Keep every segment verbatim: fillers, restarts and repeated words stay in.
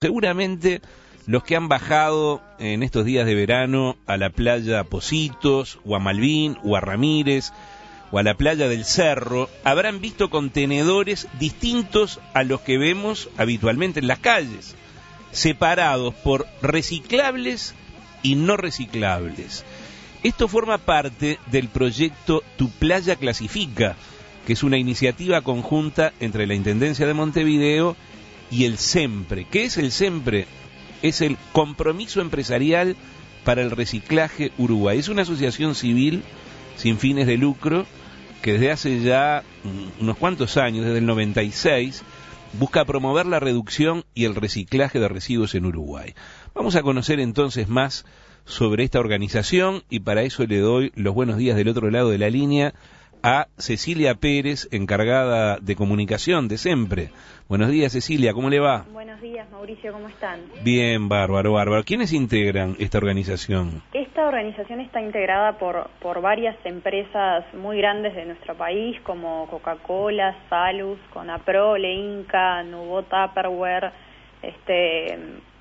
Seguramente los que han bajado en estos días de verano a la playa Pocitos, o a Malvin, o a Ramírez, o a la playa del Cerro, habrán visto contenedores distintos a los que vemos habitualmente en las calles, separados por reciclables y no reciclables. Esto forma parte del proyecto Tu Playa Clasifica, que es una iniciativa conjunta entre la Intendencia de Montevideo y el SEMPRE. ¿Qué es el SEMPRE? Es el Compromiso Empresarial para el Reciclaje Uruguay. Es una asociación civil sin fines de lucro que desde hace ya unos cuantos años, desde el noventa y seis, busca promover la reducción y el reciclaje de residuos en Uruguay. Vamos a conocer entonces más sobre esta organización y para eso le doy los buenos días del otro lado de la línea a Cecilia Pérez, encargada de comunicación de SEMPRE. Buenos días, Cecilia, ¿cómo le va? Buenos días, Mauricio, ¿cómo están? Bien, bárbaro, bárbaro. ¿Quiénes integran esta organización? Esta organización está integrada por, por varias empresas muy grandes de nuestro país, como Coca-Cola, Salus, Conaprol, Inca, Nubo Tupperware, este,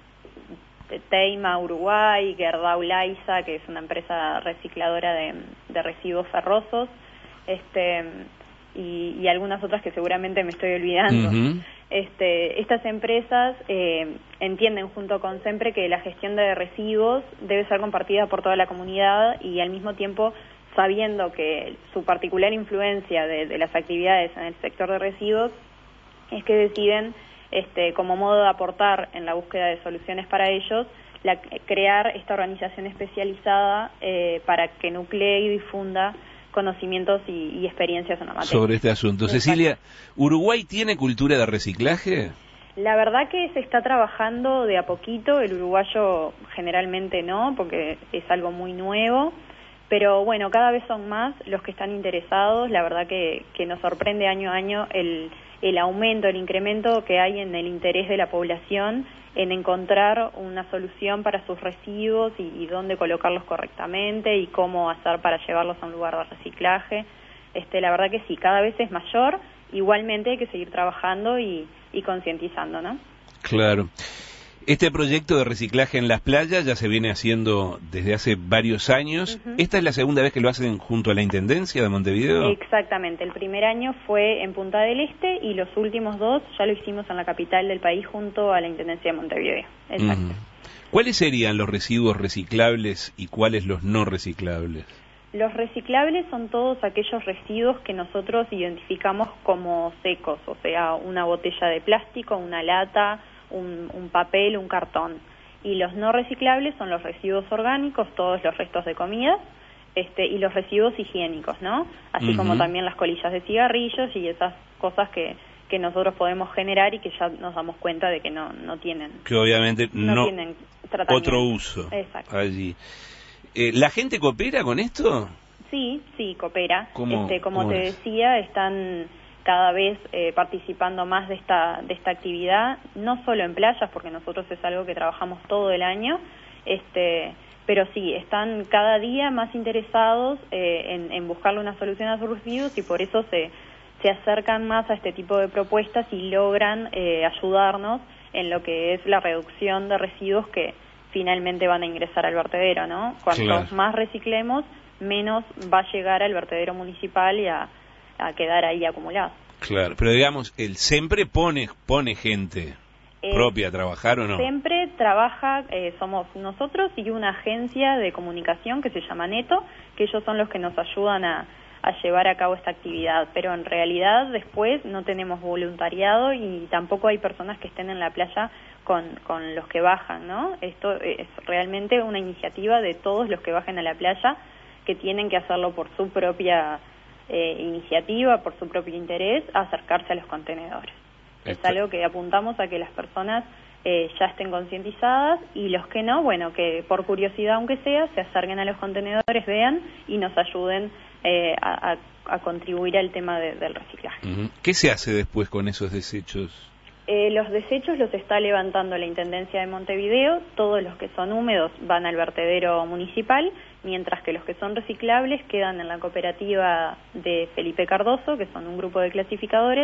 Teima Uruguay, Gerdau Laiza, que es una empresa recicladora de, de residuos ferrosos, este y, y algunas otras que seguramente me estoy olvidando. Uh-huh. Este, estas empresas eh, entienden junto con SEMPRE que la gestión de residuos debe ser compartida por toda la comunidad y al mismo tiempo sabiendo que su particular influencia de, de las actividades en el sector de residuos es que deciden este, como modo de aportar en la búsqueda de soluciones para ellos la, crear esta organización especializada eh, para que nuclee y difunda conocimientos y, y experiencias en la materia. Sobre este asunto. Exacto. Cecilia, ¿Uruguay tiene cultura de reciclaje? La verdad que se está trabajando de a poquito, el uruguayo generalmente no, porque es algo muy nuevo, pero bueno, cada vez son más los que están interesados, la verdad que, que nos sorprende año a año el, el aumento, el incremento que hay en el interés de la población en encontrar una solución para sus residuos y, y dónde colocarlos correctamente y cómo hacer para llevarlos a un lugar de reciclaje. Este, la verdad que sí, cada vez es mayor, igualmente hay que seguir trabajando y, y concientizando, ¿no? Claro. Este proyecto de reciclaje en las playas ya se viene haciendo desde hace varios años. Uh-huh. ¿Esta es la segunda vez que lo hacen junto a la Intendencia de Montevideo? Exactamente. El primer año fue en Punta del Este y los últimos dos ya lo hicimos en la capital del país junto a la Intendencia de Montevideo. Exacto. Uh-huh. ¿Cuáles serían los residuos reciclables y cuáles los no reciclables? Los reciclables son todos aquellos residuos que nosotros identificamos como secos, o sea, una botella de plástico, una lata, Un, un papel, un cartón. Y los no reciclables son los residuos orgánicos, todos los restos de comida, este, y los residuos higiénicos, ¿no? Así uh-huh. como también las colillas de cigarrillos y esas cosas que, que nosotros podemos generar y que ya nos damos cuenta de que no, no tienen... Que obviamente no, no tienen otro uso. Exacto. Allí. Eh, ¿La gente coopera con esto? Sí, sí, coopera. ¿Cómo, este, como cómo te es? decía, están cada vez eh, participando más de esta de esta actividad, no solo en playas, porque nosotros es algo que trabajamos todo el año, este pero sí, están cada día más interesados eh, en, en buscarle una solución a sus residuos y por eso se, se acercan más a este tipo de propuestas y logran eh, ayudarnos en lo que es la reducción de residuos que finalmente van a ingresar al vertedero, ¿no? Cuanto claro. más reciclemos, menos va a llegar al vertedero municipal y a a quedar ahí acumulado. Claro, pero digamos, el SEMPRE pone pone gente eh, propia a trabajar o no. SEMPRE trabaja, eh, somos nosotros y una agencia de comunicación que se llama Neto, que ellos son los que nos ayudan a, a llevar a cabo esta actividad, pero en realidad después no tenemos voluntariado y tampoco hay personas que estén en la playa con, con los que bajan, ¿no? Esto es realmente una iniciativa de todos los que bajen a la playa que tienen que hacerlo por su propia Eh, iniciativa, por su propio interés, a acercarse a los contenedores. Es algo que apuntamos a que las personas eh, ya estén concientizadas y los que no, bueno, que por curiosidad aunque sea, se acerquen a los contenedores, vean y nos ayuden eh, a, a, a contribuir al tema de, del reciclaje. Uh-huh. ¿Qué se hace después con esos desechos? Eh, los desechos los está levantando la Intendencia de Montevideo, todos los que son húmedos van al vertedero municipal, mientras que los que son reciclables quedan en la cooperativa de Felipe Cardoso, que son un grupo de clasificadores,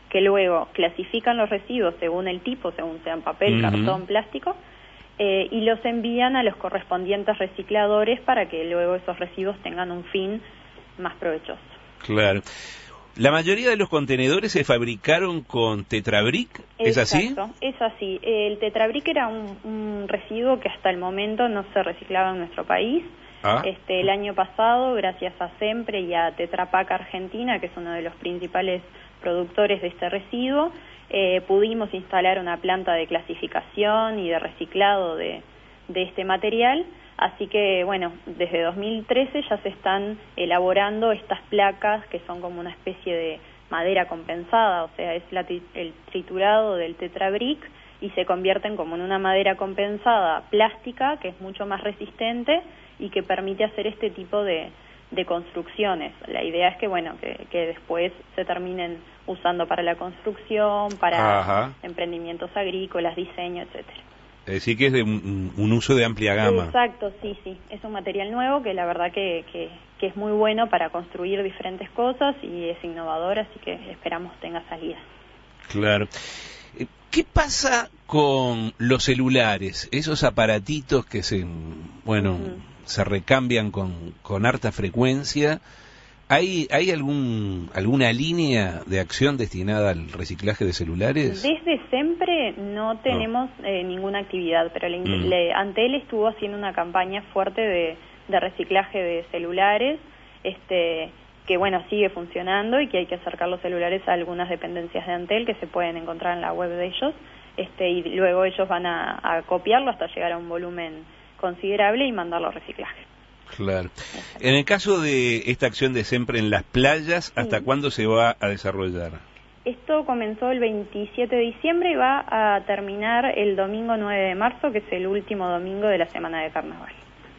que luego clasifican los residuos según el tipo, según sean papel, uh-huh. cartón, plástico, eh, y los envían a los correspondientes recicladores para que luego esos residuos tengan un fin más provechoso. Claro. La mayoría de los contenedores se fabricaron con Tetrabric, ¿es así? Exacto, es así. El Tetrabric era un, un residuo que hasta el momento no se reciclaba en nuestro país. Ah. Este, el año pasado, gracias a SEMPRE y a Tetra Pak Argentina, que es uno de los principales productores de este residuo, eh, pudimos instalar una planta de clasificación y de reciclado de, de este material. Así que, bueno, desde dos mil trece ya se están elaborando estas placas que son como una especie de madera compensada, o sea, es la, el triturado del Tetrabric y se convierten como en una madera compensada plástica que es mucho más resistente y que permite hacer este tipo de, de construcciones. La idea es que, bueno, que, que después se terminen usando para la construcción, para Ajá. emprendimientos agrícolas, diseño, etcétera. Es decir, que es de un, un uso de amplia gama. Exacto, sí, sí. Es un material nuevo que la verdad que, que, que es muy bueno para construir diferentes cosas y es innovador, así que esperamos tenga salida. Claro. ¿Qué pasa con los celulares? Esos aparatitos que se, bueno, uh-huh. se recambian con, con harta frecuencia. ¿Hay, hay algún alguna línea de acción destinada al reciclaje de celulares? Desde siempre no tenemos no. Eh, ninguna actividad, pero le, mm. le, Antel estuvo haciendo una campaña fuerte de, de reciclaje de celulares, este, que bueno, sigue funcionando y que hay que acercar los celulares a algunas dependencias de Antel que se pueden encontrar en la web de ellos, este, y luego ellos van a, a copiarlo hasta llegar a un volumen considerable y mandarlo a reciclaje. Claro. En el caso de esta acción de SEMPRE en las playas, ¿hasta sí. cuándo se va a desarrollar? Esto comenzó el veintisiete de diciembre y va a terminar el domingo nueve de marzo, que es el último domingo de la semana de carnaval.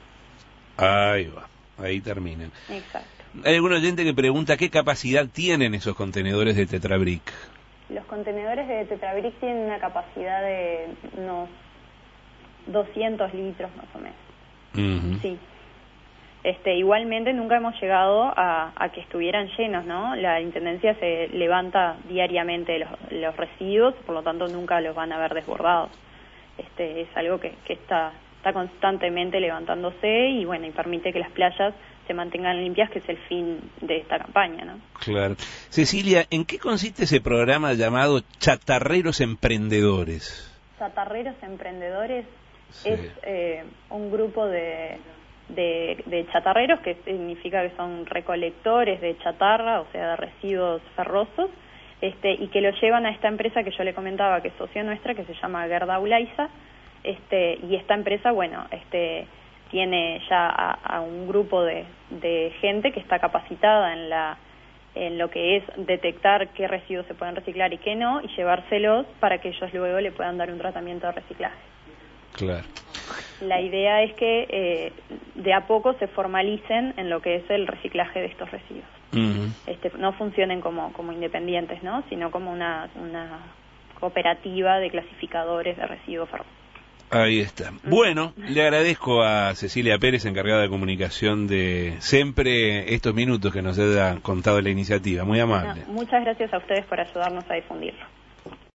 Ahí va, ahí terminan. Exacto. Hay algún oyente que pregunta qué capacidad tienen esos contenedores de Tetrabric. Los contenedores de Tetrabric tienen una capacidad de unos doscientos litros más o menos. Uh-huh. Sí. Este, igualmente nunca hemos llegado a, a que estuvieran llenos, ¿no? La Intendencia se levanta diariamente los, los residuos, por lo tanto nunca los van a ver desbordados. Este, es algo que, que está, está constantemente levantándose y bueno, y permite que las playas se mantengan limpias, que es el fin de esta campaña, ¿no? Claro. Cecilia, ¿en qué consiste ese programa llamado Chatarreros Emprendedores? Chatarreros Emprendedores sí. es eh, un grupo de... De, de chatarreros, que significa que son recolectores de chatarra, o sea, de residuos ferrosos, este, y que lo llevan a esta empresa que yo le comentaba, que es socia nuestra, que se llama Gerda Ulaiza, este, y esta empresa, bueno, este, tiene ya a, a un grupo de, de gente que está capacitada en la en lo que es detectar qué residuos se pueden reciclar y qué no, y llevárselos para que ellos luego le puedan dar un tratamiento de reciclaje. Claro. La idea es que eh, de a poco se formalicen en lo que es el reciclaje de estos residuos. Uh-huh. Este, no funcionen como, como independientes, ¿no? Sino como una, una cooperativa de clasificadores de residuos ferrosos. Ahí está. Uh-huh. Bueno, le agradezco a Cecilia Pérez, encargada de comunicación de SEMPRE, estos minutos que nos haya contado la iniciativa. Muy amable. No, muchas gracias a ustedes por ayudarnos a difundirlo.